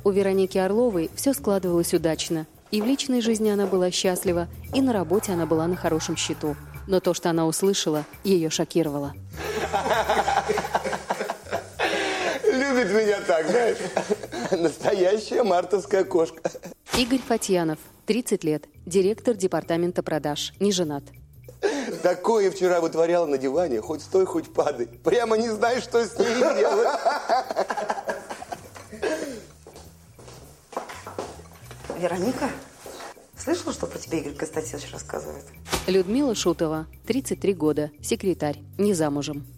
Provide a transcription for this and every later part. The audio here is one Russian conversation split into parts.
У Вероники Орловой все складывалось удачно. И в личной жизни она была счастлива, и на работе она была на хорошем счету. Но то, что она услышала, ее шокировало. Любит меня так, знаешь. Настоящая мартовская кошка. Игорь Фатьянов, 30 лет, директор департамента продаж, не женат. Такое вчера вытворяла на диване, хоть стой, хоть падай. Прямо не знаешь, что с ней делать. Вероника, слышала, что про тебя Игорь Константинович рассказывает? Людмила Шутова, 33 года, секретарь, не замужем.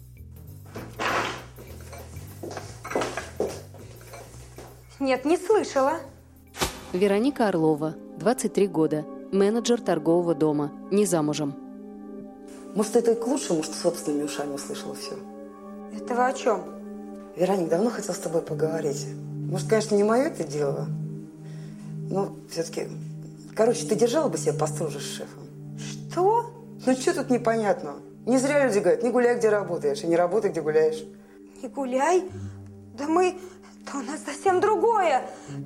Нет, не слышала. Вероника Орлова, 23 года, менеджер торгового дома, не замужем. Может, это и к лучшему, что собственными ушами услышала все. Это вы о чем? Вероник, давно хотел с тобой поговорить. Может, конечно, не мое это дело, но все-таки... Короче, ты держала бы себя построже с шефом? Что? Ну, что тут непонятного? Не зря люди говорят, не гуляй, где работаешь, и не работай, где гуляешь. Не гуляй? Да у нас совсем другое.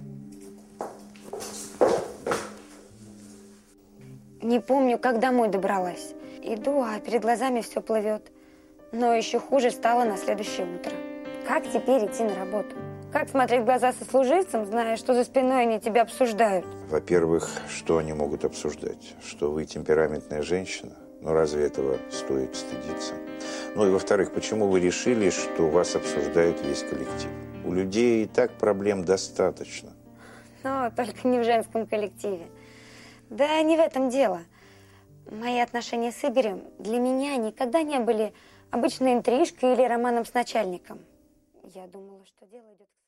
Не помню, как домой добралась. Иду, а перед глазами все плывет. Но еще хуже стало на следующее утро. Как теперь идти на работу? Как смотреть в глаза сослуживцам, зная, что за спиной они тебя обсуждают? Во-первых, что они могут обсуждать? Что вы темпераментная женщина? Но разве этого стоит стыдиться? Ну и во-вторых, почему вы решили, что вас обсуждает весь коллектив? У людей и так проблем достаточно. Но только не в женском коллективе. Да не в этом дело. Мои отношения с Игорем для меня никогда не были обычной интрижкой или романом с начальником. Я думала, что дело идет к